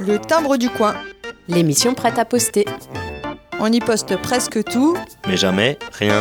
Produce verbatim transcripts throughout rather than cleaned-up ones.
Le timbre du coin. L'émission prête à poster. On y poste presque tout, mais jamais rien.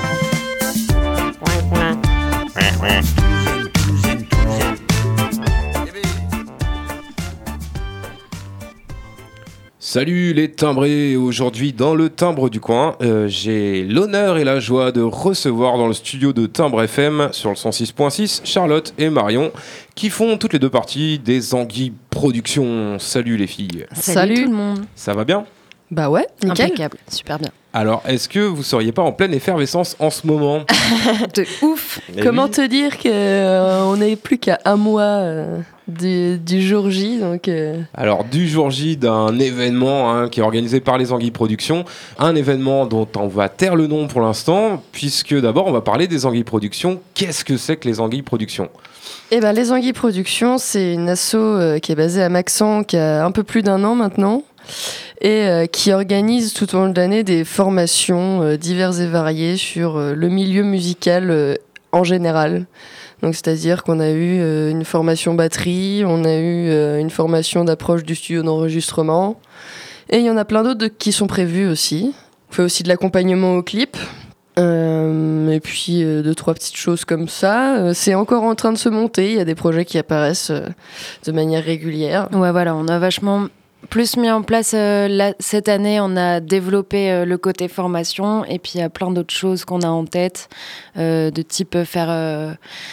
Salut les timbrés, aujourd'hui dans le timbre du coin, euh, j'ai l'honneur et la joie de recevoir dans le studio de Timbre F M sur le cent six point six Charlotte et Marion qui font toutes les deux parties des Anguilles Productions. Salut les filles. Salut, Salut tout le monde. Ça va bien ? Bah ouais, nickel. Impeccable, super bien. Alors, est-ce que vous seriez pas en pleine effervescence en ce moment ? De ouf. Eh Comment oui. te dire qu'on euh, n'est plus qu'à un mois euh, du, du jour J, donc... Euh... Alors, du jour J d'un événement hein, qui est organisé par les Anguilles Productions, un événement dont on va taire le nom pour l'instant, puisque d'abord on va parler des Anguilles Productions. Qu'est-ce que c'est que les Anguilles Productions ? Eh ben, les Anguilles Productions, c'est une asso euh, qui est basée à Maxent, qui a un peu plus d'un an maintenant, et euh, qui organise tout au long de l'année des formations euh, diverses et variées sur euh, le milieu musical euh, en général. Donc, c'est-à-dire qu'on a eu euh, une formation batterie, on a eu euh, une formation d'approche du studio d'enregistrement, et il y en a plein d'autres de- qui sont prévues aussi. On fait aussi de l'accompagnement au clip. Euh, et puis euh, deux trois petites choses comme ça. Euh, c'est encore en train de se monter. Il y a des projets qui apparaissent euh, de manière régulière. Ouais, voilà, on a vachement plus mis en place euh, là, cette année. On a développé euh, le côté formation et puis il y a plein d'autres choses qu'on a en tête, euh, de type euh, faire. Euh,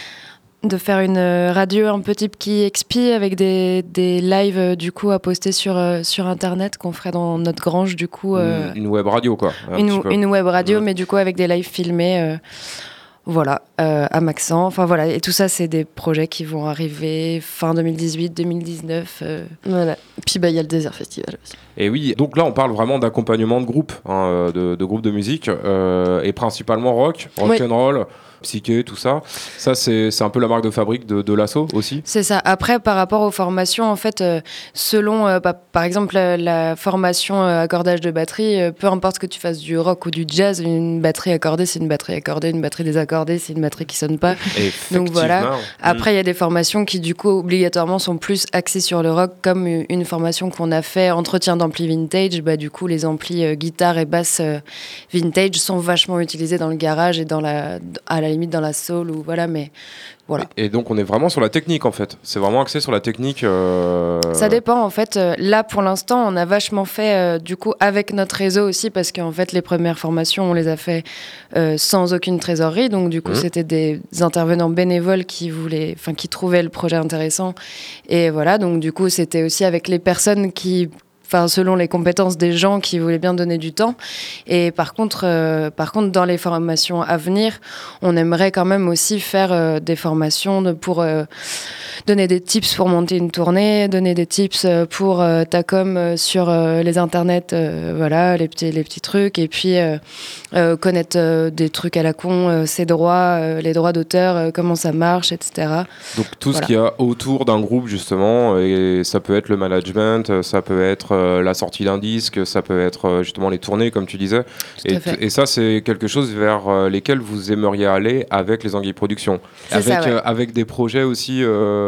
de faire une euh, radio un peu type qui expie avec des, des lives euh, du coup à poster sur, euh, sur internet qu'on ferait dans notre grange du coup euh, Une, une web radio quoi. un petit une, peu. une web radio Ouais. mais du coup avec des lives filmés euh, voilà euh, à Maxent, enfin voilà, et tout ça c'est des projets qui vont arriver fin deux mille dix-huit deux mille dix-neuf euh. Voilà. Et puis bah il y a le Désert Festival aussi. Et oui, donc là on parle vraiment d'accompagnement de groupe, hein, de, de groupe de musique, euh, et principalement rock, rock'n'roll, psyché, tout ça. Ça c'est, c'est un peu la marque de fabrique de, de l'asso aussi. C'est ça. Après, par rapport aux formations, en fait, euh, selon, euh, bah, par exemple, la, la formation euh, accordage de batterie, euh, peu importe que tu fasses du rock ou du jazz, une batterie accordée, c'est une batterie accordée, une batterie désaccordée, c'est une batterie qui sonne pas. Donc voilà. Effectivement. Après, il y a des formations qui, du coup, obligatoirement sont plus axées sur le rock, comme une formation qu'on a fait, entretien d'ampli vintage. Bah, du coup, les amplis euh, guitare et basse euh, vintage sont vachement utilisés dans le garage et dans la, à la limite dans la soul ou voilà, mais voilà. Et donc on est vraiment sur la technique en fait. C'est vraiment axé sur la technique. euh, Ça dépend en fait. Euh, Là pour l'instant, on a vachement fait euh, du coup avec notre réseau aussi parce qu'en fait les premières formations on les a fait euh, sans aucune trésorerie. Donc du coup Mmh. c'était des intervenants bénévoles qui voulaient, enfin qui trouvaient le projet intéressant. Et voilà, donc du coup c'était aussi avec les personnes qui, enfin selon les compétences des gens qui voulaient bien donner du temps. Et par contre, euh, par contre dans les formations à venir, on aimerait quand même aussi faire euh, des formations de, pour euh, donner des tips pour monter une tournée, donner des tips euh, pour euh, ta com euh, sur euh, les internets, euh, voilà, les petits, les petits trucs. Et puis euh, euh, connaître euh, des trucs à la con, euh, ses droits, euh, les droits d'auteur, euh, comment ça marche, et cetera. Donc tout Voilà. ce qu'il y a autour d'un groupe justement, et ça peut être le management, ça peut être euh, la sortie d'un disque, ça peut être euh, justement les tournées comme tu disais. Tout Et, à fait. et ça c'est quelque chose vers euh, lesquels vous aimeriez aller avec les Anguilles Productions. C'est Avec, ça, ouais. euh, avec des projets aussi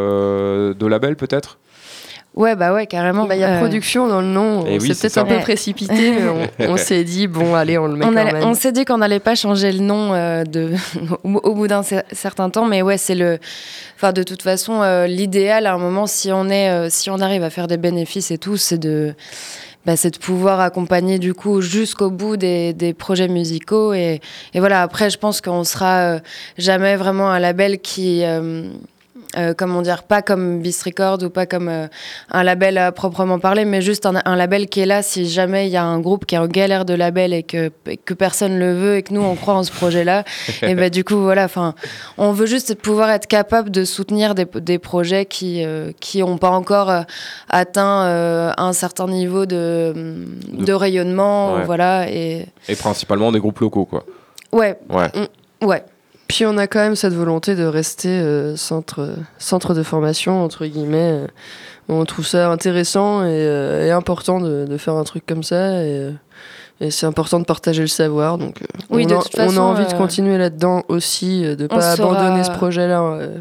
euh, de label peut-être. Ouais, bah ouais, carrément. Bah, il y a Euh, production dans le nom. Eh On oui, s'est c'est peut-être ça. un peu Ouais. précipité, mais on, on s'est dit bon allez on le met On, quand allait- même. on s'est dit qu'on n'allait pas changer le nom euh, de, au, au bout d'un cer- certain temps, mais ouais, c'est le. Enfin, de toute façon, euh, l'idéal à un moment, si on est, euh, si on arrive à faire des bénéfices et tout, c'est de, bah, c'est de pouvoir accompagner du coup jusqu'au bout des, des projets musicaux et, et voilà. Après, je pense qu'on sera euh, jamais vraiment un label qui euh, euh, comment dire, pas comme Beast Records ou pas comme euh, un label à proprement parler, mais juste un, un label qui est là si jamais il y a un groupe qui est en galère de label et que, et que personne le veut et que nous on croit en ce projet-là. Et ben du coup voilà, enfin, on veut juste pouvoir être capable de soutenir des, des projets qui euh, qui ont pas encore euh, atteint euh, un certain niveau de de, De- rayonnement, Ouais. voilà et Et principalement des groupes locaux quoi. ouais, Ouais. ouais. Puis on a quand même cette volonté de rester euh, centre, centre de formation, entre guillemets. Euh, on trouve ça intéressant et, euh, et important de, de faire un truc comme ça. Et, euh, et c'est important de partager le savoir. Donc euh, Oui, on, de a, toute on a façon, envie euh, de continuer là-dedans aussi, euh, de ne on pas saura- abandonner ce projet-là. euh.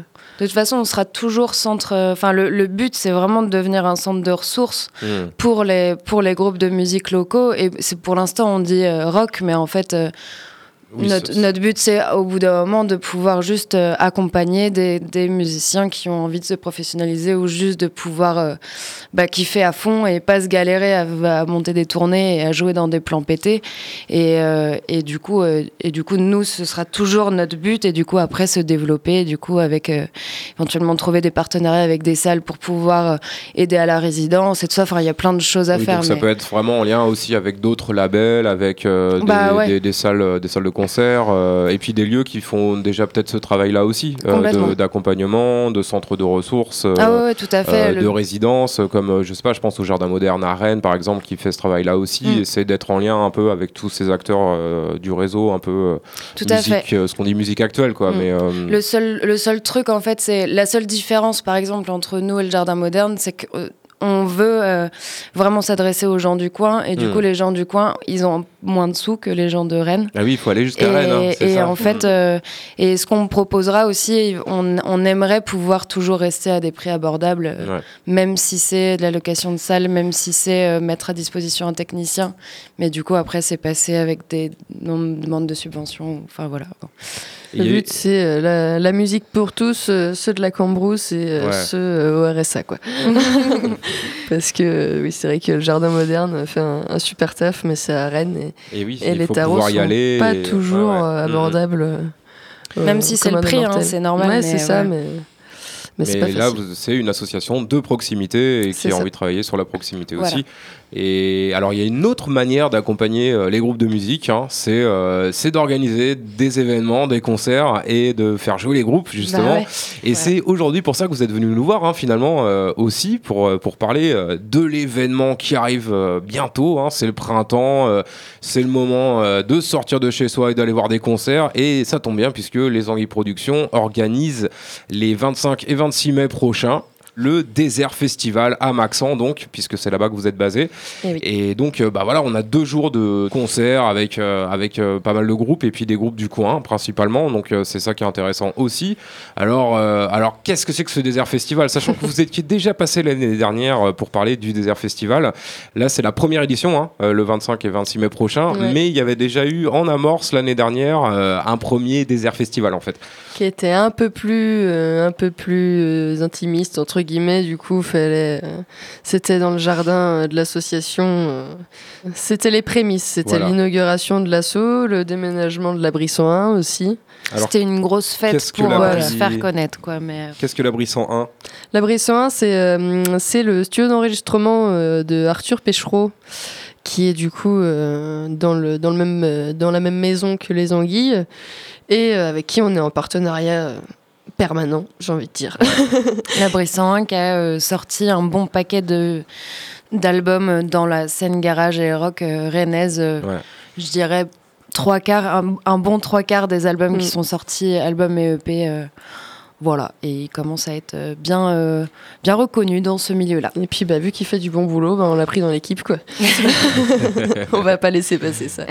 De toute façon, on sera toujours centre. Enfin, le, le but, c'est vraiment de devenir un centre de ressources mmh. pour les pour les groupes de musique locaux. Et c'est pour l'instant, on dit euh, rock, mais en fait. Euh, Oui, notre, notre but, c'est au bout d'un moment de pouvoir juste euh, accompagner des, des musiciens qui ont envie de se professionnaliser ou juste de pouvoir euh, bah, kiffer à fond et pas se galérer à, à monter des tournées et à jouer dans des plans pétés. Et, euh, et, du coup, euh, et du coup, nous, ce sera toujours notre but et du coup, après, se développer et du coup, avec euh, éventuellement trouver des partenariats avec des salles pour pouvoir euh, aider à la résidence et tout ça. Enfin, il y a plein de choses à oui, faire. Donc mais... ça peut être vraiment en lien aussi avec d'autres labels, avec euh, bah, des, ouais. des, des, salles, des salles de concert. Concerts, euh, et puis des lieux qui font déjà peut-être ce travail-là aussi, euh, de, d'accompagnement, de centres de ressources, euh, ah ouais, ouais, tout à fait, euh, le... de résidences, comme euh, je sais pas, je pense au Jardin Moderne à Rennes par exemple, qui fait ce travail-là aussi, mm. et c'est d'être en lien un peu avec tous ces acteurs euh, du réseau, un peu euh, tout musique, à fait. Euh, ce qu'on dit musique actuelle, quoi. Mm. Mais euh... le seul, le seul truc en fait, c'est la seule différence, par exemple, entre nous et le Jardin Moderne, c'est que euh, on veut euh, vraiment s'adresser aux gens du coin et du mmh. coup les gens du coin ils ont moins de sous que les gens de Rennes. Ah oui, il faut aller jusqu'à et, Rennes. Hein, c'est et ça. en fait, euh, et ce qu'on proposera aussi, on, on aimerait pouvoir toujours rester à des prix abordables, euh, ouais. même si c'est de la location de salle, même si c'est euh, mettre à disposition un technicien. Mais du coup après c'est passé avec des demandes de subventions. Enfin voilà. Le but, c'est euh, la, la musique pour tous, euh, ceux de la Cambrousse et euh, ouais. ceux euh, au R S A, quoi. Parce que oui, c'est vrai que le Jardin Moderne fait un, un super taf, mais c'est à Rennes et, et, oui, et les tarots sont aller pas et... toujours ouais, ouais. abordables. Euh, Même si c'est le prix, hein, c'est normal. Ouais, mais c'est ça, ouais. mais... Mais, mais c'est pas là, facile. c'est une association de proximité et qui c'est a ça. envie de travailler sur la proximité voilà. aussi. Et alors, il y a une autre manière d'accompagner euh, les groupes de musique, hein, c'est, euh, c'est d'organiser des événements, des concerts et de faire jouer les groupes, justement. Bah ouais. Et ouais. c'est aujourd'hui pour ça que vous êtes venus nous voir, hein, finalement, euh, aussi, pour, pour parler euh, de l'événement qui arrive euh, bientôt. Hein, c'est le printemps, euh, c'est le moment euh, de sortir de chez soi et d'aller voir des concerts. Et ça tombe bien, puisque les Anguilles Productions organisent les vingt-cinq et vingt-six mai prochains le Désert Festival à Maxent, donc, puisque c'est là-bas que vous êtes basé. Et, oui. et donc, euh, bah voilà, on a deux jours de concerts avec, euh, avec euh, pas mal de groupes et puis des groupes du coin, principalement. Donc, euh, c'est ça qui est intéressant aussi. Alors, euh, alors, qu'est-ce que c'est que ce Désert Festival ? Sachant que vous étiez déjà passé l'année dernière pour parler du Désert Festival. Là, c'est la première édition, hein, euh, le vingt-cinq et vingt-six mai prochain. Ouais. Mais il y avait déjà eu en amorce l'année dernière euh, un premier Désert Festival, en fait. Qui était un peu plus, euh, un peu plus euh, intimiste, entre guillemets. Du coup, fallait, euh, c'était dans le jardin euh, de l'association. Euh, c'était les prémices. C'était voilà. l'inauguration de l'asso, le déménagement de la Brisson un aussi. Alors, c'était une grosse fête pour euh, se faire connaître, quoi. Mais... Qu'est-ce que la Brisson un ? La Brisson un, c'est, euh, c'est le studio d'enregistrement euh, de Arthur Péchereau, qui est du coup euh, dans, le, dans, le même, euh, dans la même maison que les Anguilles, et euh, avec qui on est en partenariat euh, permanent, j'ai envie de dire. La Brisson un qui a euh, sorti un bon paquet de, d'albums dans la scène garage et rock euh, rennaise, euh, ouais. je dirais trois quarts, un, un bon trois quarts des albums mmh. qui sont sortis, albums et E P, euh, voilà, et il commence à être bien, euh, bien reconnu dans ce milieu-là. Et puis, bah, vu qu'il fait du bon boulot, bah, on l'a pris dans l'équipe, quoi. On va pas laisser passer ça.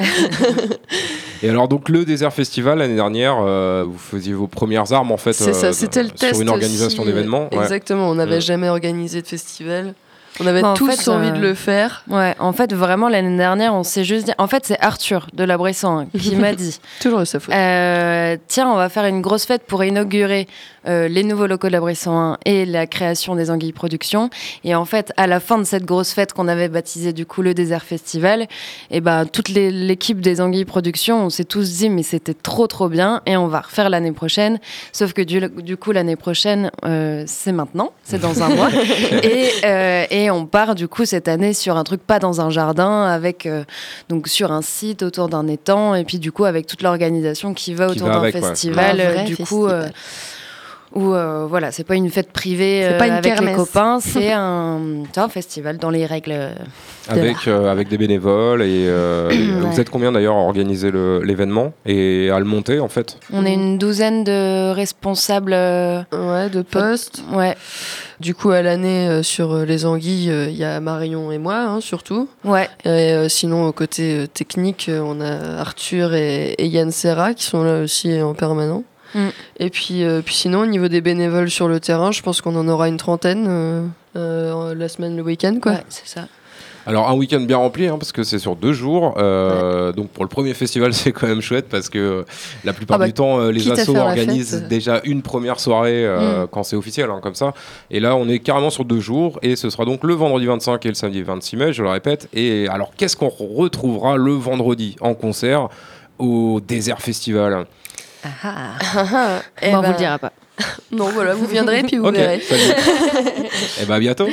Et alors, donc, le Désert Festival, l'année dernière, euh, vous faisiez vos premières armes, en fait, c'est ça, c'était euh, le test sur une organisation aussi, d'événements. Exactement, ouais. On n'avait mmh. jamais organisé de festival. On avait bon, tous fait, envie euh... de le faire. Ouais, en fait, vraiment, l'année dernière, on s'est juste dit... En fait, c'est Arthur de la Brisson hein, qui m'a dit... Toujours sa faute. Euh, Tiens, on va faire une grosse fête pour inaugurer euh, les nouveaux locaux de la Brisson un et la création des Anguilles Productions. Et en fait, à la fin de cette grosse fête qu'on avait baptisée du coup le Désert Festival, et ben, toute les, l'équipe des Anguilles Productions, on s'est tous dit mais c'était trop trop bien et on va refaire l'année prochaine. Sauf que du, du coup, l'année prochaine, euh, c'est maintenant, c'est dans un mois. et, euh, et on part du coup cette année sur un truc pas dans un jardin, avec euh, donc sur un site autour d'un étang et puis du coup avec toute l'organisation qui va qui autour va d'un avec, festival ouais. euh, du festival. coup euh, où euh, voilà, c'est pas une fête privée c'est pas une euh, avec kermesse. Les copains, c'est un, un festival dans les règles euh, avec, euh, avec des bénévoles et, euh, et ouais. Vous êtes combien d'ailleurs à organiser le, l'événement et à le monter en fait ? On est une douzaine de responsables euh, ouais, de postes. Ouais. Du coup, à l'année, euh, sur euh, les Anguilles, il euh, y a Marion et moi, hein, surtout. Ouais. Et euh, sinon, au côté euh, technique, euh, on a Arthur et, et Yann Serra qui sont là aussi en permanent. Mm. Et puis, euh, puis sinon, au niveau des bénévoles sur le terrain, je pense qu'on en aura une trentaine euh, euh, la semaine, le week-end, quoi. Ouais, c'est ça. Alors un week-end bien rempli hein, parce que c'est sur deux jours. Euh, ouais. Donc pour le premier festival c'est quand même chouette parce que la plupart ah bah, du temps euh, les assos organisent fête, déjà une première soirée euh, mm. quand c'est officiel hein, comme ça. Et là on est carrément sur deux jours et ce sera donc le vendredi vingt-cinq et le samedi vingt-six mai, je le répète. Et alors qu'est-ce qu'on retrouvera le vendredi en concert au Désert Festival? Ah ah. Eh ben, on vous le dira pas. Non, voilà, vous viendrez puis vous okay, verrez. Et bah à bientôt.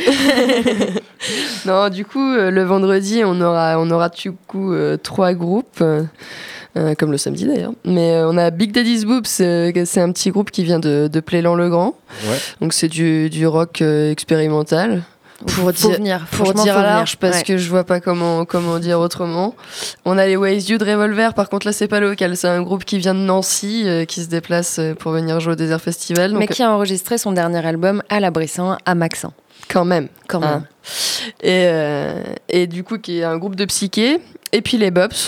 Non, du coup, euh, le vendredi, on aura, on aura du coup euh, trois groupes, euh, comme le samedi d'ailleurs. Mais euh, on a Big Daddy's Boobs, euh, c'est un petit groupe qui vient de, de Plélan-le-Grand. Ouais. Donc c'est du, du rock euh, expérimental. Pour faut dire, venir, pour dire large, parce ouais. que je vois pas comment, comment dire autrement. On a les Ways You de Revolver, par contre là c'est pas local, c'est un groupe qui vient de Nancy, euh, qui se déplace pour venir jouer au Désert Festival. Donc... Mais qui a enregistré son dernier album à la Brissin, à Maxin. Quand même. Quand même. Ah. Et, euh, et du coup, qui est un groupe de psyché. Et puis les Bobs,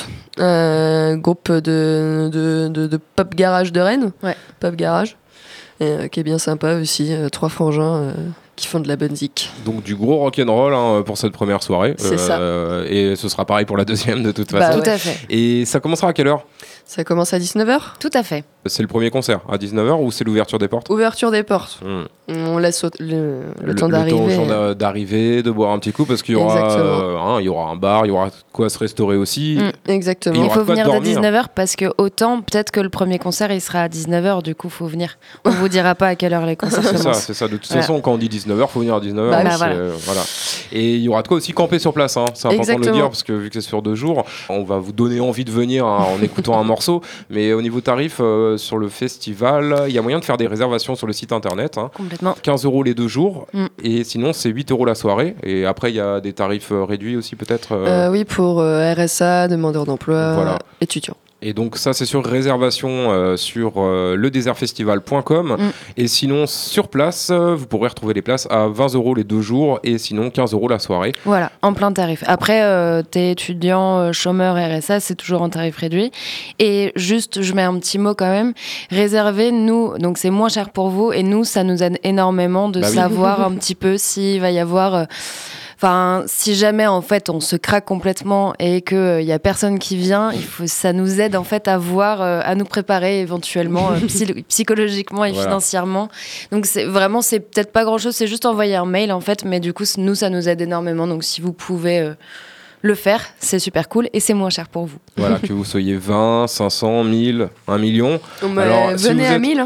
euh, groupe de, de, de, de pop garage de Rennes. Ouais. Pop garage. Et, euh, qui est bien sympa aussi. Euh, trois frangins euh, qui font de la bonne zik. Donc du gros rock'n'roll hein, pour cette première soirée. C'est euh, ça. Et ce sera pareil pour la deuxième de toute bah, façon. Tout à fait. Et ça commencera à quelle heure? Ça commence à dix-neuf heures. Tout à fait. C'est le premier concert à dix-neuf heures ou c'est l'ouverture des portes? Ouverture des portes. Mmh. On laisse le, le, le temps d'arriver. Le temps d'arriver, de boire un petit coup parce qu'il y aura, euh, hein, il y aura un bar, il y aura quoi se restaurer aussi. Mmh. Exactement. Il, il faut venir dès dix-neuf heures parce que autant peut-être que le premier concert il sera à dix-neuf heures, du coup il faut venir. On vous dira pas à quelle heure les concerts commencent. C'est ça, c'est ça. De toute voilà. façon, quand on dit dix-neuf heures, il faut venir à dix-neuf heures. Bah, bah, voilà. Euh, voilà. Et il y aura de quoi aussi camper sur place. Hein. C'est important Exactement. de le dire parce que vu que c'est sur deux jours, on va vous donner envie de venir hein, en écoutant un morceau. Mais au niveau tarif, euh, sur le festival, il y a moyen de faire des réservations sur le site internet. Hein. Complètement. quinze euros les deux jours. Mm. Et sinon, c'est huit euros la soirée. Et après, il y a des tarifs euh, réduits aussi peut-être euh... Euh, Oui, pour euh, R S A, demandeurs d'emploi, voilà. étudiants. Et donc ça c'est sur réservation euh, sur euh, le désert festival point com mm. Et sinon sur place euh, vous pourrez retrouver les places à vingt euros les deux jours et sinon quinze euros la soirée. Voilà, en plein tarif. Après euh, t'es étudiant, euh, chômeur, R S A, c'est toujours en tarif réduit. Et juste je mets un petit mot quand même, réservez nous, donc c'est moins cher pour vous et nous ça nous aide énormément de bah savoir oui. un petit peu s'il va y avoir... Euh, Enfin, si jamais en fait on se craque complètement et qu'il euh, y a personne qui vient, il faut, ça nous aide en fait à voir, euh, à nous préparer éventuellement euh, psy- psychologiquement et voilà. financièrement. Donc c'est vraiment c'est peut-être pas grand chose, c'est juste envoyer un mail en fait, mais du coup nous ça nous aide énormément. Donc si vous pouvez euh, le faire, c'est super cool et c'est moins cher pour vous. Voilà, que vous soyez vingt, cinq cents, mille, un million. Mais alors, venez si vous à êtes... mille. Hein.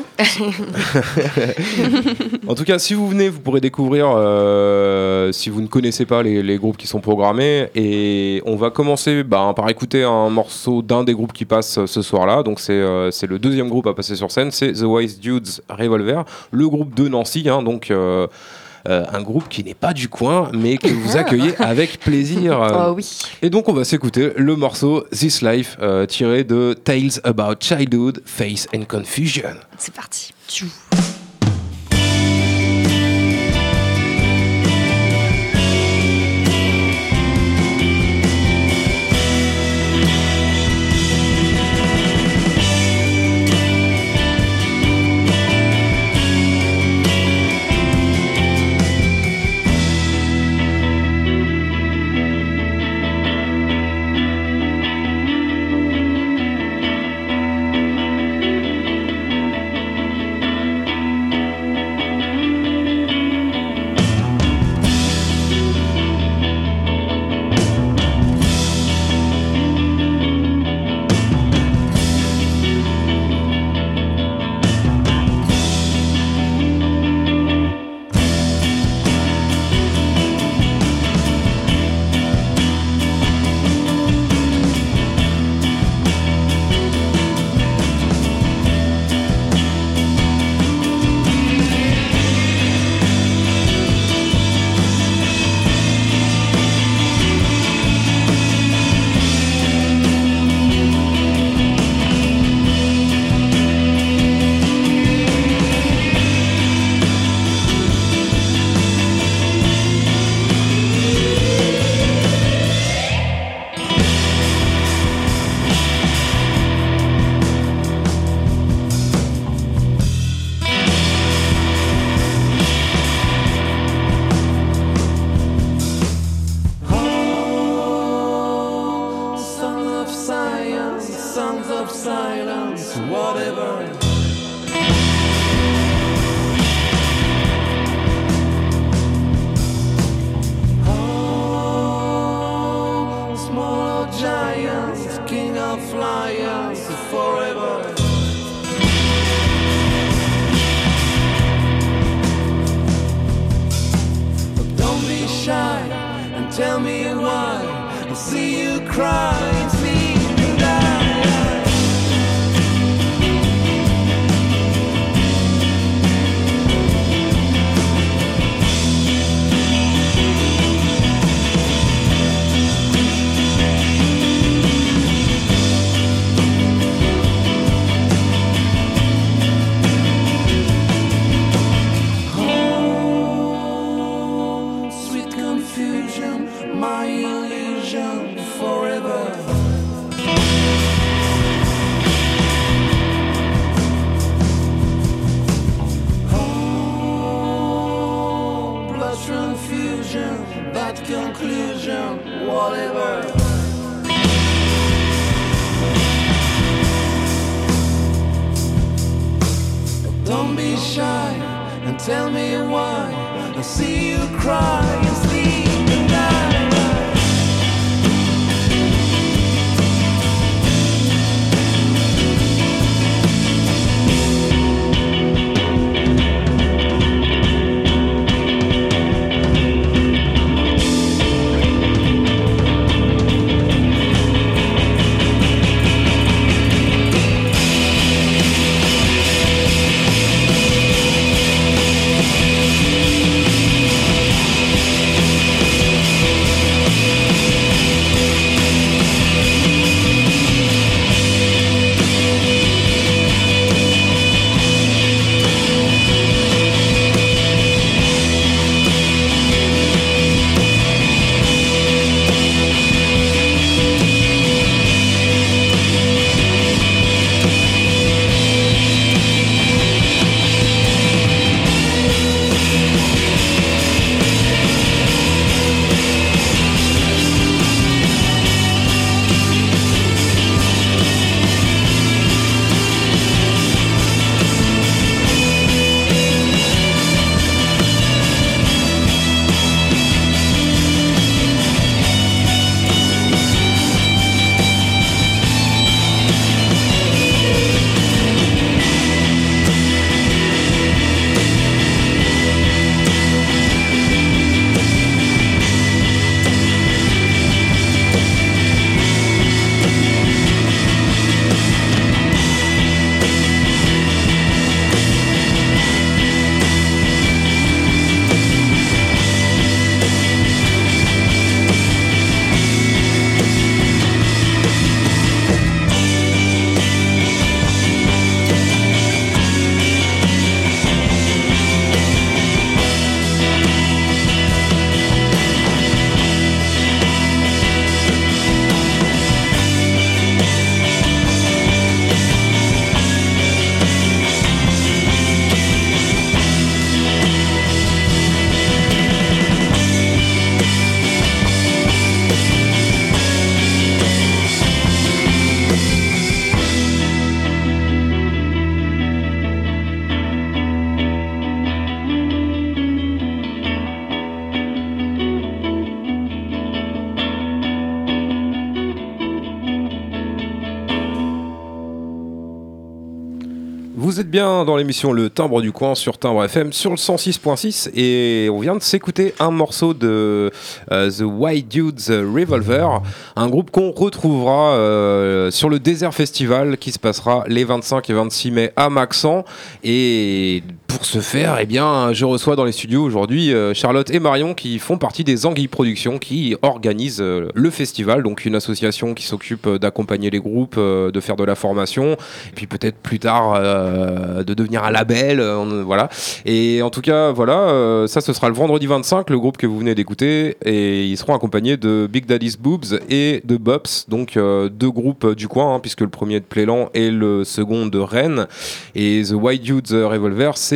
En tout cas, si vous venez, vous pourrez découvrir, euh, si vous ne connaissez pas les, les groupes qui sont programmés. Et on va commencer bah, par écouter un morceau d'un des groupes qui passe ce soir-là. Donc c'est, euh, c'est le deuxième groupe à passer sur scène, c'est The Wise Dudes Revolver, le groupe de Nancy. Hein, donc... Euh, Euh, un groupe qui n'est pas du coin, mais que vous accueillez avec plaisir. Oh oui. Et donc, on va s'écouter le morceau This Life, euh, tiré de Tales About Childhood, Faith and Confusion. C'est parti. silence, whatever. Oh, small giants, king of flyers, forever. Don't be shy and tell me why. I'll see you cry and sleep and die. Oh, sweet confusion, my illusion forever. Oh, blood transfusion, bad conclusion, whatever. Don't be shy and tell me why. I see you cry and sleep and die. Vous êtes bien dans l'émission Le Timbre du Coin sur Timbre F M sur le cent six point six et on vient de s'écouter un morceau de uh, The White Dudes Revolver, un groupe qu'on retrouvera euh, sur le Desert Festival qui se passera les vingt-cinq et vingt-six mai à Maxent. Et pour ce faire, eh bien, je reçois dans les studios aujourd'hui euh, Charlotte et Marion qui font partie des Anguilles Productions qui organisent euh, le festival, donc une association qui s'occupe d'accompagner les groupes, euh, de faire de la formation et puis peut-être plus tard euh, de devenir un label, euh, voilà. Et en tout cas, voilà, euh, ça ce sera le vendredi vingt-cinq, le groupe que vous venez d'écouter, et ils seront accompagnés de Big Daddy's Boobs et de Bops, donc euh, deux groupes du coin, hein, puisque le premier est de Plélan et le second de Rennes. Et The White Dudes Revolver, c'est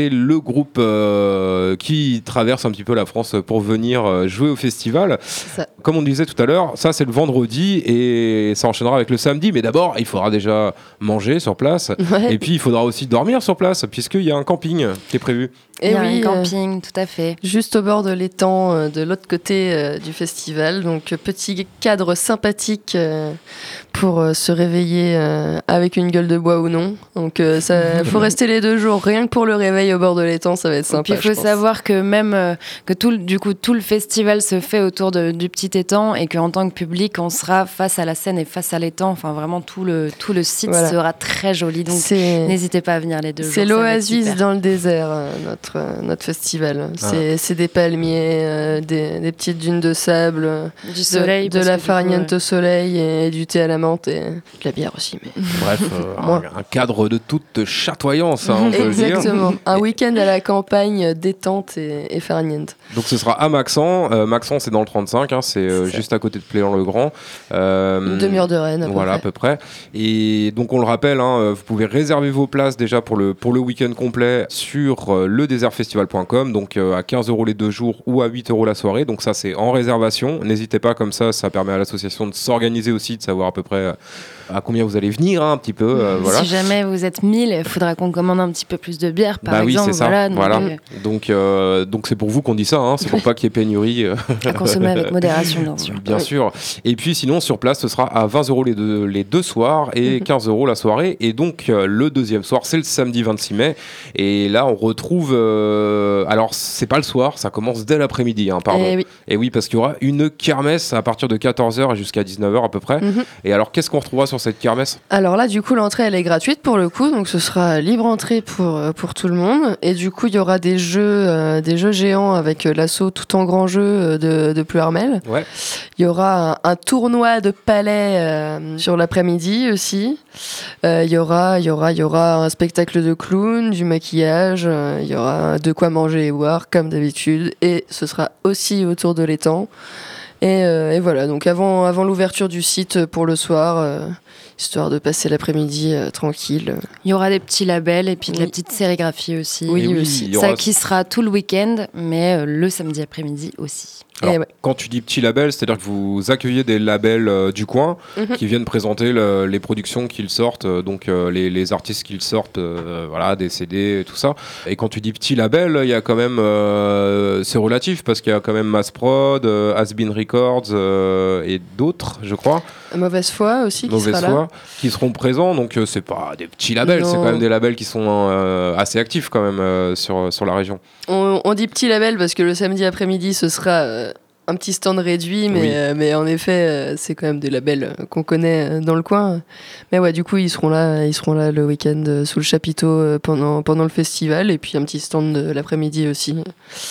c'est le groupe euh, qui traverse un petit peu la France pour venir euh, jouer au festival. Ça. Comme on disait tout à l'heure, ça c'est le vendredi et ça enchaînera avec le samedi. Mais d'abord, il faudra déjà manger sur place. Ouais. Et puis, il faudra aussi dormir sur place, puisqu'il y a un camping qui est prévu. Il y a oui, un euh, camping, tout à fait. juste au bord de l'étang, euh, de l'autre côté euh, du festival. Donc, euh, petit cadre sympathique euh, pour euh, se réveiller euh, avec une gueule de bois ou non. Donc, il faut rester les deux jours. Rien que pour le réveil au bord de l'étang, ça va être sympa. Puis il faut savoir que même euh, que tout, le- du coup, tout le festival se fait autour de- du petit étang et qu'en tant que public, on sera face à la scène et face à l'étang. Enfin, vraiment, tout le, tout le site Voilà. sera très joli. Donc, C'est n'hésitez pas à venir les deux jours. c'est ça va être l'oasis super. dans le désert, euh, notre, euh, notre festival. C'est c'est des palmiers, euh, des, des petites dunes de sable, euh, Du de- soleil. de, parce la que du coup, farniente euh, au soleil et du thé à la menthe et de la bière aussi. Mais... Bref, euh, Moi. un, un cadre de toute chatoyance, hein, on peut le dire. Exactement. Un week-end à la campagne, euh, détente et, et farniente. Donc ce sera à Maxent. Euh, Maxent, c'est dans le trente-cinq, hein, c'est euh, C'est ça. juste à côté de Plélan-le-Grand. Euh, Une demi-heure de Rennes. À peu Voilà, à près. peu près. Et donc, on le rappelle, hein, vous pouvez réserver vos places déjà pour le, pour le week-end complet sur euh, le désert festival point com, donc euh, à quinze euros les deux jours ou à huit euros la soirée. Donc, ça, c'est en réservation. N'hésitez pas, comme ça, ça permet à l'association de s'organiser aussi, de savoir à peu près euh, à combien vous allez venir, hein, un petit peu. euh, voilà. Si jamais vous êtes mille, il faudra qu'on commande un petit peu plus de bière, par Bah oui, exemple. c'est ça. Voilà, donc, Voilà. euh, Donc, euh, donc c'est pour vous qu'on dit ça, hein. C'est pour pas qu'il y ait pénurie. euh, à consommer avec modération, bien sûr. Bien sûr. Et puis sinon, sur place, ce sera à vingt euros les deux, les deux soirs et quinze euros la soirée. Et donc, euh, le deuxième soir, c'est le samedi vingt-six mai. Et là, on retrouve... euh, alors, c'est pas le soir, ça commence dès l'après-midi, hein, pardon. Eh oui. Et oui, parce qu'il y aura une kermesse à partir de quatorze heures jusqu'à dix-neuf heures à peu près. Mhm. Et alors, qu'est-ce qu'on retrouvera sur cette kermesse ? Alors là, du coup, l'entrée, elle est gratuite pour le coup, donc ce sera libre entrée pour, euh, pour tout le monde. Et du coup, il y aura des jeux, euh, des jeux géants avec euh, l'assaut tout en grand jeu euh, de, de Pluharmel. Ouais. Il y aura un, un tournoi de palais euh, sur l'après-midi aussi. Euh, Il y aura, il y aura, il y aura un spectacle de clown, du maquillage. euh, Il y aura de quoi manger et boire comme d'habitude. Et ce sera aussi autour de l'étang. Et, euh, et voilà, donc avant, avant l'ouverture du site pour le soir, euh, histoire de passer l'après-midi euh, tranquille. Il y aura des petits labels et puis de la Oui. petite sérigraphie aussi. Oui, Et oui, aussi. il y aura- Ça qui sera tout le week-end, mais euh, le samedi après-midi aussi. Alors, Et ouais. quand tu dis petit label, c'est-à-dire que vous accueillez des labels euh, du coin Mhm. qui viennent présenter le- les productions qu'ils sortent, euh, donc euh, les, les artistes qu'ils sortent, euh, voilà, des C D et tout ça. Et quand tu dis petit label, il y a quand même, euh, c'est relatif parce qu'il y a quand même Mass Prod, euh, Has Been Records euh, et d'autres, je crois, Mauvaise foi aussi qui Mauvaise sera là. Foi, qui seront présents. Donc euh, c'est pas des petits labels, c'est Non. quand même des labels qui sont euh, assez actifs quand même euh, sur sur la région. On, on dit petit label parce que le samedi après-midi, ce sera euh, un petit stand réduit, mais, Oui. euh, mais en effet, euh, c'est quand même des labels euh, qu'on connaît euh, dans le coin. Mais ouais, du coup, ils seront là, ils seront là le week-end euh, sous le chapiteau euh, pendant, pendant le festival, et puis un petit stand de l'après-midi aussi.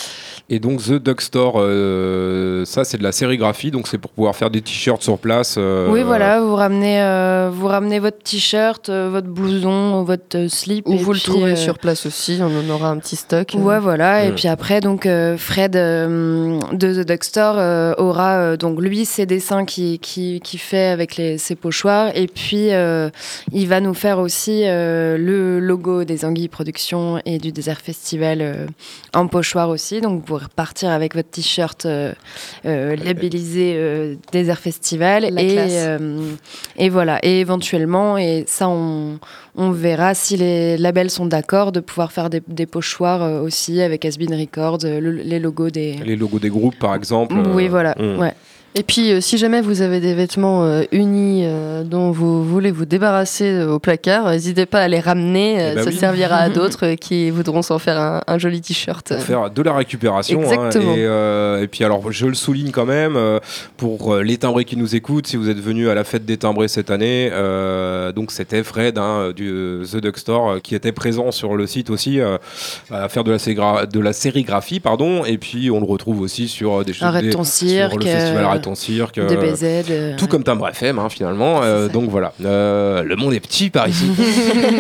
Et donc The Duck Store, euh, ça c'est de la sérigraphie, donc c'est pour pouvoir faire des t-shirts sur place. euh, Oui, voilà, vous ramenez, euh, vous ramenez votre t-shirt, euh, votre blouson, votre euh, slip. Ou et vous le puis, trouvez euh, sur place aussi, on en aura un petit stock. Ouais, voilà. Et Mm. puis après, donc euh, Fred euh, de The Duck Store euh, aura euh, donc lui ses dessins qui qui, qui fait avec les, ses pochoirs, et puis euh, il va nous faire aussi euh, le logo des Anguilles Productions et du Désert Festival euh, en pochoir aussi. Donc vous repartir avec votre t-shirt euh, euh, labellisé euh, Désert Festival La et classe. euh, et voilà. Et éventuellement, et ça on on verra si les labels sont d'accord de pouvoir faire des, des pochoirs euh, aussi avec Has Been Records, euh, le- les logos des. Les logos des groupes par exemple. Oui, euh, voilà. mm. Ouais. Et puis, euh, si jamais vous avez des vêtements euh, unis euh, dont vous voulez vous débarrasser euh, au placard, n'hésitez pas à les ramener. euh, Eh ben ça oui. servira à d'autres euh, qui voudront s'en faire un, un joli t-shirt. Pour faire de la récupération. hein. Exactement. et, euh, et puis alors, je le souligne quand même, euh, pour euh, les timbrés qui nous écoutent, si vous êtes venus à la fête des timbrés cette année, euh, donc c'était Fred hein, du euh, The Duck Store euh, qui était présent sur le site aussi euh, à faire de la, ségra- de la sérigraphie, pardon. Et puis on le retrouve aussi sur des choses. Arrête des- ton sur cirque, le festival euh, Arrête ton cirque. De euh, B Z. euh, Tout comme Timbre F M, hein, finalement. Euh, ça. donc voilà, Euh, le monde est petit par ici.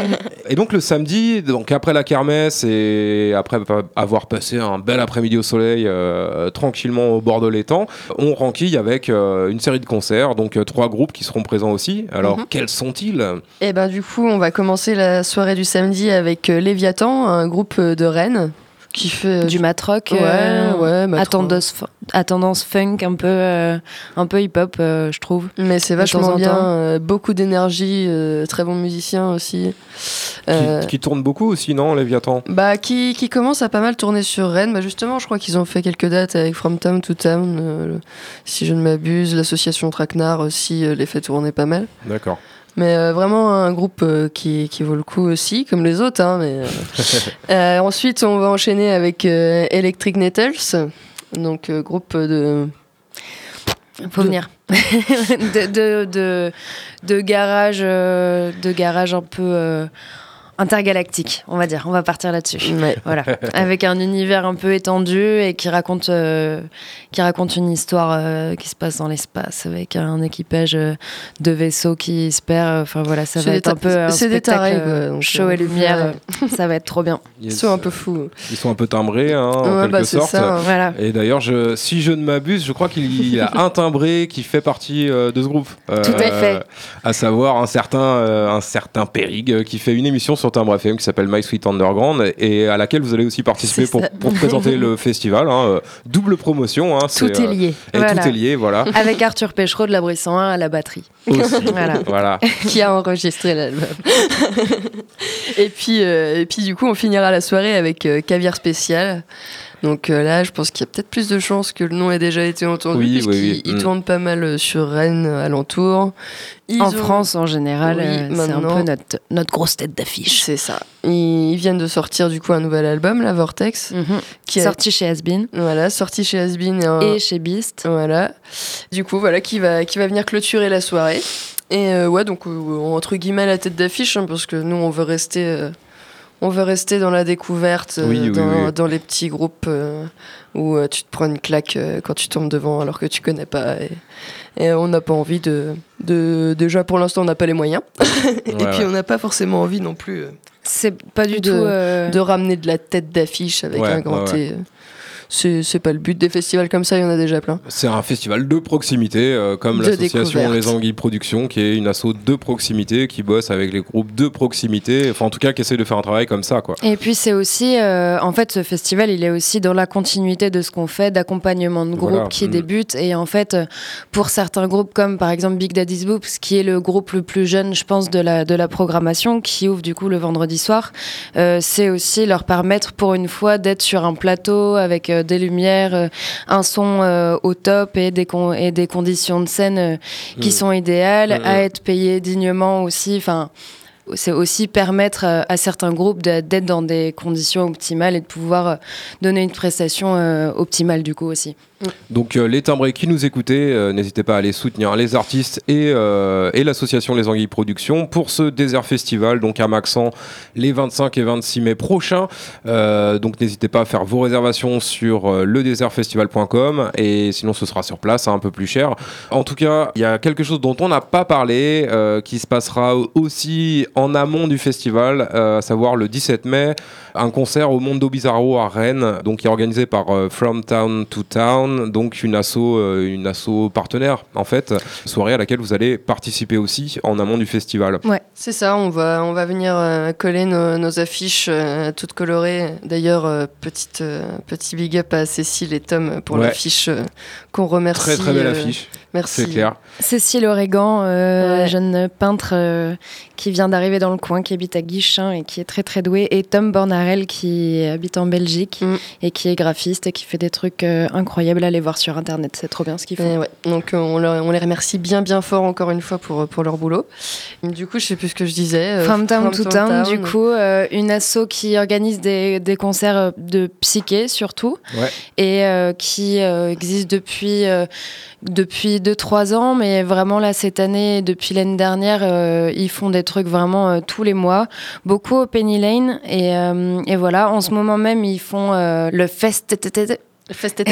Et donc le samedi, donc après la kermesse et après avoir passé un bel après-midi au soleil, euh, tranquillement au bord de l'étang, on renquille avec euh, une série de concerts, donc euh, trois groupes qui seront présents aussi. Alors, mm-hmm. quels sont-ils ? Et ben du coup, on va commencer la soirée du samedi avec euh, Léviathan, un groupe de Rennes. Qui fait du mat rock, ouais, euh, ouais, mat à, tendance, à tendance funk, un peu, euh, un peu hip-hop, euh, je trouve. Mais c'est vachement bien, euh, beaucoup d'énergie, euh, très bons musiciens aussi. Euh, qui, qui tournent beaucoup aussi, non, Léviathan ? Bah, qui, qui commence à pas mal tourner sur Rennes. Bah, justement, je crois qu'ils ont fait quelques dates avec From Town to Town, euh, si je ne m'abuse. L'association Traquenard aussi euh, les fait tourner pas mal. D'accord. Mais euh, vraiment un groupe euh, qui, qui vaut le coup aussi, comme les autres. Hein, mais, euh, euh, ensuite, on va enchaîner avec euh, Electric Nettles, donc euh, groupe de... Faut de... venir. de, de, de, de garage, euh, de garage un peu... Euh... intergalactique, on va dire. On va partir là-dessus. Ouais. Voilà. Avec un univers un peu étendu et qui raconte, euh, qui raconte une histoire euh, qui se passe dans l'espace avec un équipage euh, de vaisseaux qui se perd. Enfin voilà, ça c'est va être ta- un peu un c'est spectacle des tarés, euh, quoi, chaud et lumière. Ouais. Ça va être trop bien. Ils sont un peu fous. Ils sont un peu timbrés, hein, en ouais, quelque bah, c'est sorte. ça, hein. Voilà. Et d'ailleurs, je, si je ne m'abuse, je crois qu'il y a un timbré qui fait partie euh, de ce groupe. Euh, Tout à fait. À savoir un certain, euh, un certain Périg euh, qui fait une émission sur Timbre F M qui s'appelle My Sweet Underground et à laquelle vous allez aussi participer pour, pour présenter le festival. Hein. Double promotion. Hein, tout c'est, est lié. Et voilà. tout est lié, voilà. Avec Arthur Péchereau de l'Abri cent un à la batterie. Aussi. Voilà. voilà. Qui a enregistré l'album. et, puis, euh, et puis du coup, on finira la soirée avec euh, Caviar Spécial. Donc euh, là, je pense qu'il y a peut-être plus de chances que le nom ait déjà été entendu, oui, puisqu'il oui, oui. il Mm. tourne pas mal sur Rennes, alentour. Ils en ont... France, en général, Oui, euh, c'est un maintenant. peu notre, notre grosse tête d'affiche. C'est ça. Ils, ils viennent de sortir du coup un nouvel album, la Vortex, Mm-hmm. qui est sorti chez Has-Been. Voilà, sorti chez Has-Been et, un... et chez Beast. Voilà. Du coup, voilà, qui va, qui va venir clôturer la soirée. Et euh, ouais, donc euh, entre guillemets la tête d'affiche, hein, parce que nous, on veut rester, euh, on veut rester dans la découverte, euh, Oui, oui, dans, oui. dans les petits groupes euh, où euh, tu te prends une claque euh, quand tu tombes devant alors que tu connais pas. Et, et on n'a pas envie de, de. Déjà, pour l'instant, on n'a pas les moyens. et Ouais, puis, ouais. on n'a pas forcément envie non plus euh, C'est pas du de, tout. euh, de ramener de la tête d'affiche avec Ouais, un grand ouais, T. C'est, c'est pas le but des festivals comme ça, il y en a déjà plein. C'est un festival de proximité, euh, comme De l'association découverte. Les Anguilles Productions, qui est une asso de proximité, qui bosse avec les groupes de proximité, enfin en tout cas qui essaie de faire un travail comme ça, quoi. Et puis c'est aussi, euh, en fait, ce festival, il est aussi dans la continuité de ce qu'on fait, d'accompagnement de groupes Voilà. qui Mm. débutent. Et en fait, euh, pour certains groupes, comme par exemple Big Daddy's Boops, qui est le groupe le plus jeune, je pense, de la, de la programmation, qui ouvre du coup le vendredi soir, euh, c'est aussi leur permettre pour une fois d'être sur un plateau avec euh, des lumières, euh, un son euh, au top et des, con- et des conditions de scène euh, qui Mm. sont idéales, Mm, à mm. être payés dignement aussi. Enfin, c'est aussi permettre euh, à certains groupes de- d'être dans des conditions optimales et de pouvoir euh, donner une prestation euh, optimale du coup aussi. Donc euh, les timbrés qui nous écoutaient, euh, n'hésitez pas à aller soutenir les artistes et, euh, et l'association Les Anguilles Productions pour ce Désert Festival, donc à Maxent, les vingt-cinq et vingt-six mai prochains. Euh, donc n'hésitez pas à faire vos réservations sur euh, le désert festival point com et sinon ce sera sur place, hein, un peu plus cher. En tout cas, il y a quelque chose dont on n'a pas parlé, euh, qui se passera aussi en amont du festival, euh, à savoir le dix-sept mai, un concert au Mondo Bizarro à Rennes, donc qui est organisé par euh, From Town to Town, donc une asso, euh, une asso partenaire en fait, soirée à laquelle vous allez participer aussi en amont du festival. C'est ça, on va, on va venir euh, coller nos, nos affiches euh, toutes colorées. D'ailleurs, euh, petite, euh, petit big up à Cécile et Tom pour Ouais. l'affiche euh, qu'on remercie. Très très belle euh, affiche, Merci. c'est clair. Cécile Oregan, euh, Ouais. jeune peintre euh, qui vient d'arriver dans le coin, qui habite à Guichin et qui est très très doué, et Tom Bornarel qui habite en Belgique Mm. et qui est graphiste et qui fait des trucs euh, incroyables à aller voir sur internet, c'est trop bien ce qu'ils font. Et ouais, donc euh, on, leur- on les remercie bien bien fort encore une fois pour, pour leur boulot. Du coup, je sais plus ce que je disais. euh, From Town to From Town, du coup, euh, une asso qui organise des, des concerts euh, de psyché surtout, Ouais. et euh, qui euh, existe depuis euh, depuis deux trois ans, mais vraiment là cette année, depuis l'année dernière, euh, ils font des trucs vraiment euh, tous les mois, beaucoup au Penny Lane, et, euh, et voilà, en ce moment même ils font euh, le Fest Fest T T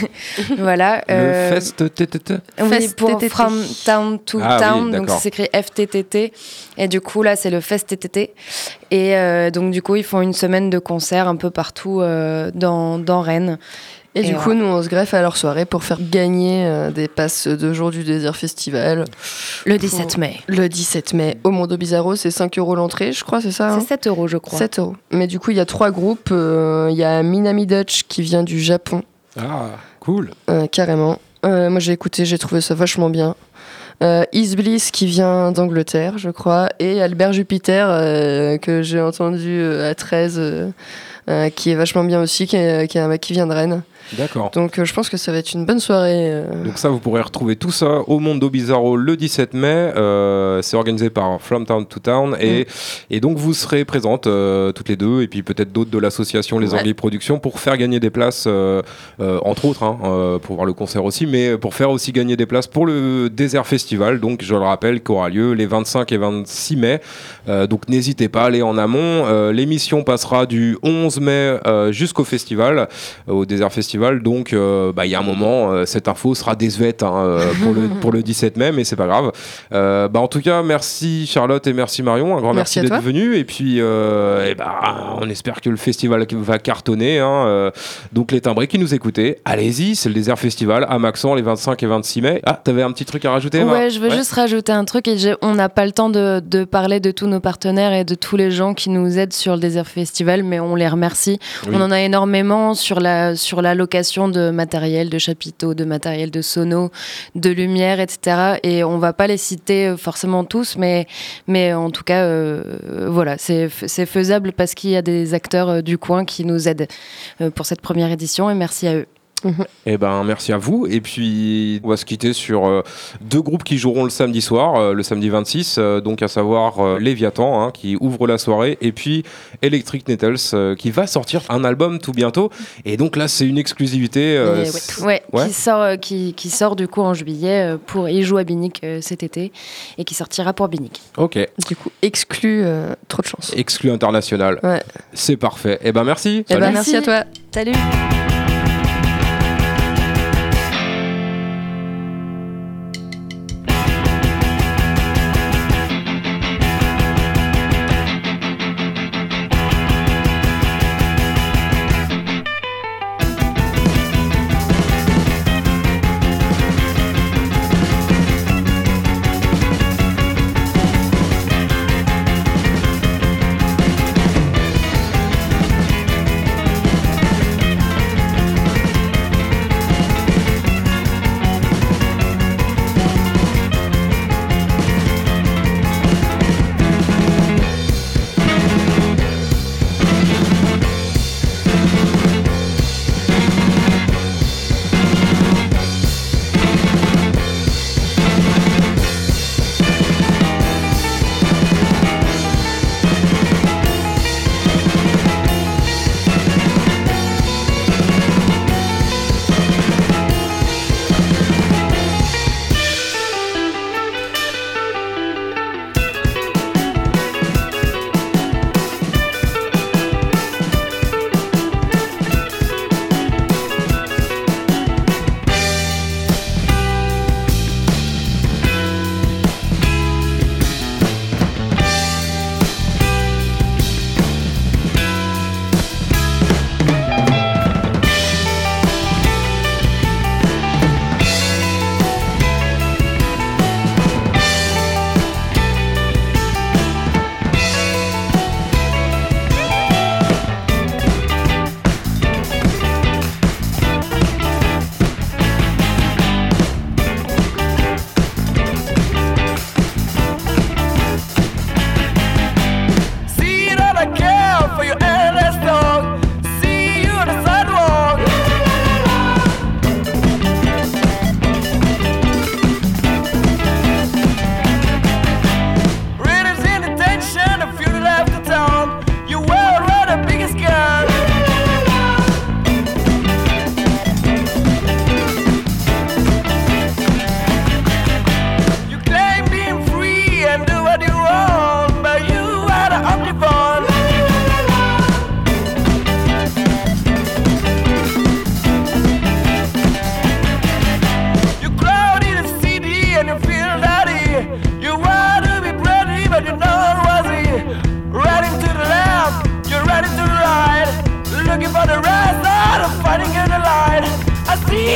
T. Voilà. Le euh, Fest T T T. Oui, Fest pour T T T. From Town to Ah oui, Town, donc d'accord. ça s'écrit F T T T. Et du coup, là, c'est le Fest T T T. Et euh, donc, du coup, ils font une semaine de concerts un peu partout euh, dans, dans Rennes. Et, Et du voilà. coup, nous, on se greffe à leur soirée pour faire gagner euh, des passes de jour du Désert Festival. Le dix-sept mai. Le dix-sept mai, au Mondo Bizarro, c'est cinq euros l'entrée, je crois, c'est ça hein C'est sept euros, je crois. sept euros. Mais du coup, il y a trois groupes. euh, Il y a Minami Dutch qui vient du Japon, Ah, cool. euh, carrément. Euh, moi, j'ai écouté, j'ai trouvé ça vachement bien. Euh, Is Bliss qui vient d'Angleterre, je crois. Et Albert Jupiter, euh, que j'ai entendu euh, à treize, euh, euh, qui est vachement bien aussi, qui, est, qui, est un mec qui vient de Rennes. D'accord. Donc, euh, je pense que ça va être une bonne soirée. euh. Donc ça, vous pourrez retrouver tout ça au Mondo Bizarro le dix-sept mai. Euh, c'est organisé par From Town to Town. Et, et donc, vous serez présentes euh, toutes les deux, et puis peut-être d'autres de l'association Les Ouais. Anguilles Productions, pour faire gagner des places, euh, euh, entre autres, hein, euh, pour voir le concert aussi, mais pour faire aussi gagner des places pour le Désert Festival. Donc, je le rappelle, qui aura lieu les vingt-cinq et vingt-six mai. Euh, donc, n'hésitez pas à aller en amont. Euh, l'émission passera du onze mai euh, jusqu'au festival, euh, au Désert Festival. Donc, il euh, bah, y a un moment, euh, cette info sera désuète hein, euh, pour, le, pour le dix-sept mai, mais c'est pas grave. Euh, bah, en tout cas, merci Charlotte et merci Marion. Un grand merci, Merci à d'être toi. venus. Et puis, euh, et bah, on espère que le festival va cartonner. Hein, euh, donc, les timbrés qui nous écoutaient, allez-y, c'est le Désert Festival à Maxent les vingt-cinq et vingt-six mai. Ah, t'avais un petit truc à rajouter, Emma ? Ouais, je veux juste rajouter un truc. Et j'ai- on n'a pas le temps de, de parler de tous nos partenaires et de tous les gens qui nous aident sur le Désert Festival, mais on les remercie. Oui. On en a énormément sur la, sur la location de matériel, de chapiteaux, de matériel de sono, de lumière, et cetera. Et on va pas les citer forcément tous, mais, mais en tout cas, euh, voilà, c'est, c'est faisable parce qu'il y a des acteurs euh, du coin qui nous aident euh, pour cette première édition, et merci à eux. Eh ben, merci à vous. Et puis, on va se quitter sur euh, deux groupes qui joueront le samedi soir, euh, le samedi vingt-six, euh, donc à savoir euh, Léviathan, hein, qui ouvre la soirée, et puis Electric Nettles, euh, qui va sortir un album tout bientôt. Et donc là, c'est une exclusivité. euh, Et ouais. c'est- Ouais, Ouais. Qui, sort, euh, qui, qui sort du coup en juillet euh, pour il joue à Binic euh, cet été et qui sortira pour Binic. Ok. Du coup, exclu, euh, trop de chance. Exclu international. Ouais. C'est parfait. Eh ben, merci. Eh ben, Salut. merci à toi. Salut.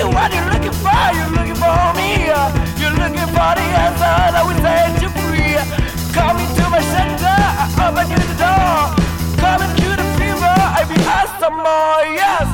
what you're looking for. You're looking for me. You're looking for the answer that will set you free. Come into my shelter, I open you the door. Come into the fever, I be asked some more, yes.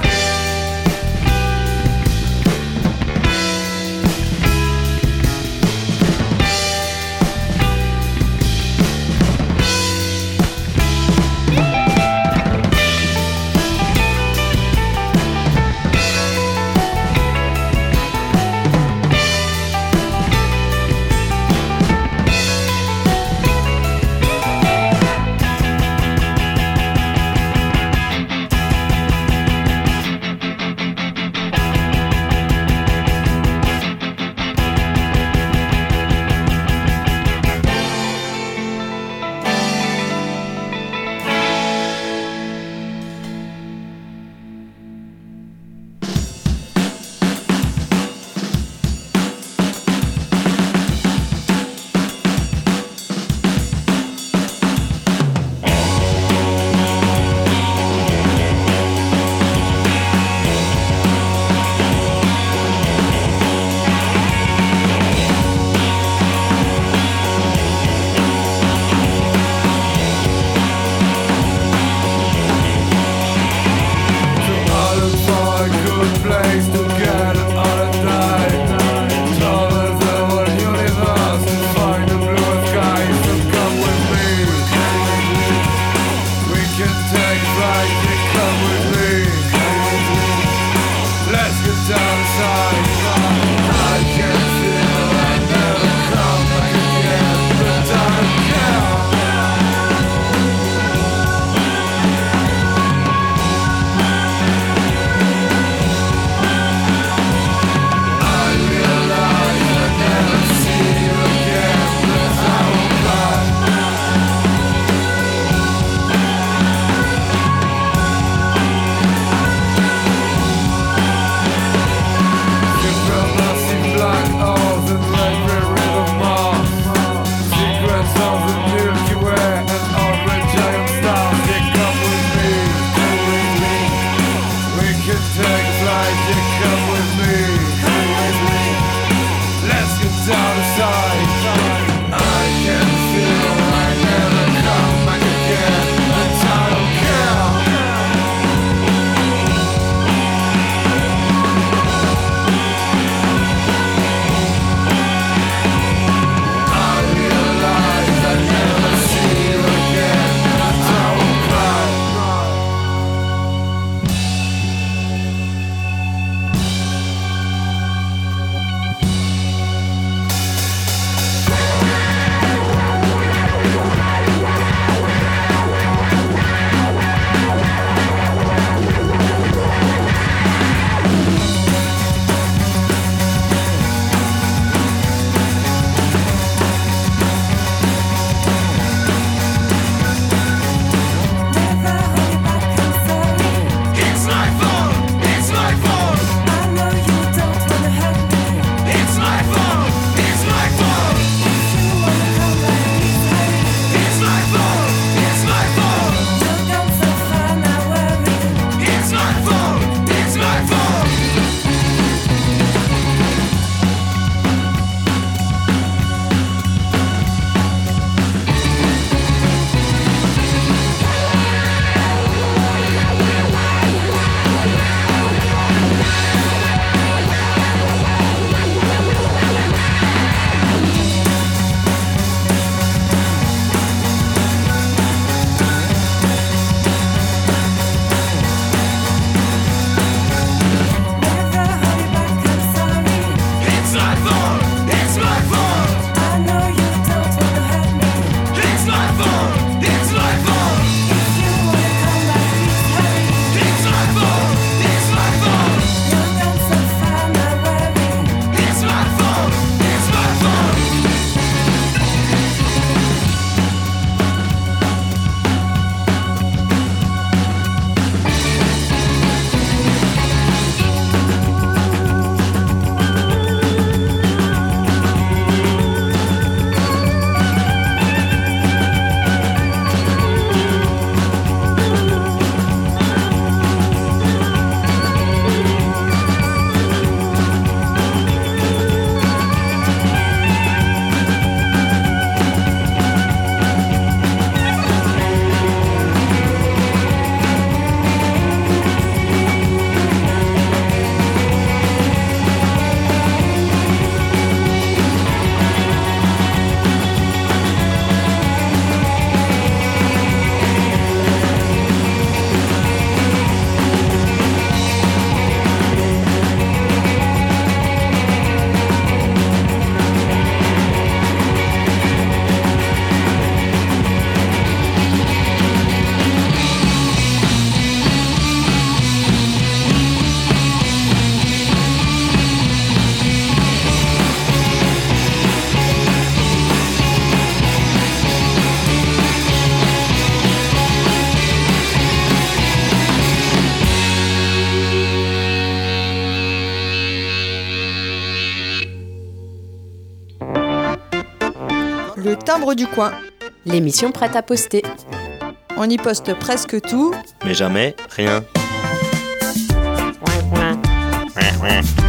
Le timbre du coin. L'émission prête à poster. On y poste presque tout. Mais jamais rien. Ouais, ouais. Ouais, ouais.